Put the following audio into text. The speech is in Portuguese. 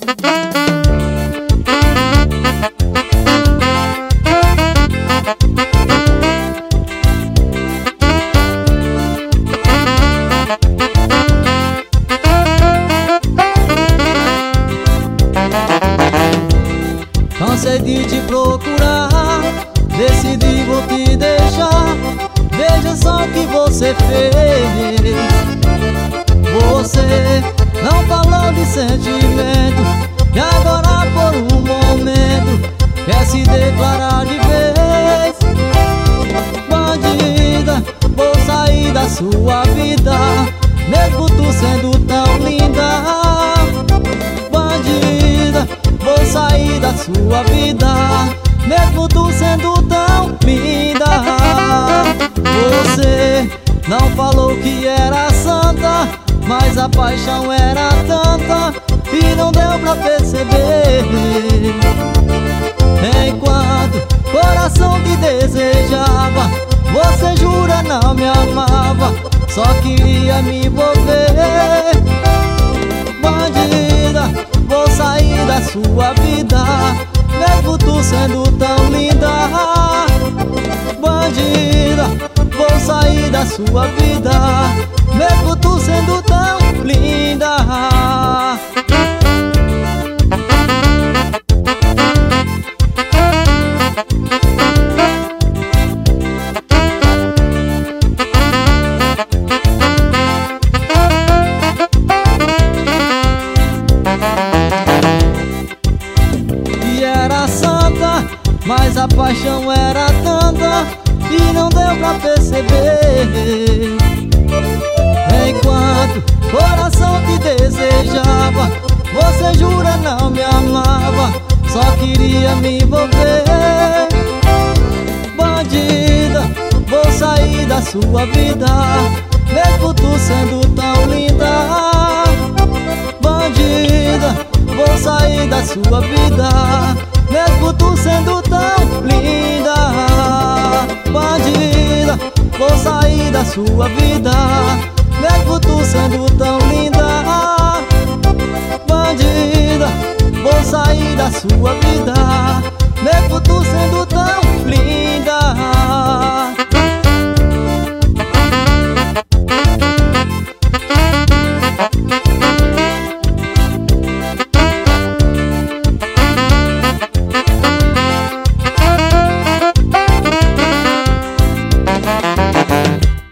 Cansei de te procurar, decidi vou te deixar. Veja só o que você fez. Você não falou de sentimento e agora por um momento quer se declarar de vez. Bandida, vou sair da sua vida, mesmo tu sendo tão linda. Bandida, vou sair da sua vida, mesmo tu sendo tão linda. Você não falou que era santa, mas a paixão era tanta e não deu pra perceber. Enquanto coração te desejava, você jura não me amava, só queria me envolver. Bandida, vou sair da sua vida, mesmo tu sendo tão linda. Bandida, vou sair da sua vida, mesmo tu sendo tão linda. Era santa, mas a paixão era tanta e não deu pra perceber. Enquanto coração te desejava, você jura não me amava, só queria me envolver. Bandida, vou sair da sua vida, mesmo tu sendo tão linda. Bandida, vou sair da sua vida, mesmo tu sendo tão linda. Bandida, vou sair da sua vida, mesmo tu sendo tão linda. Bandida, vou sair da sua vida,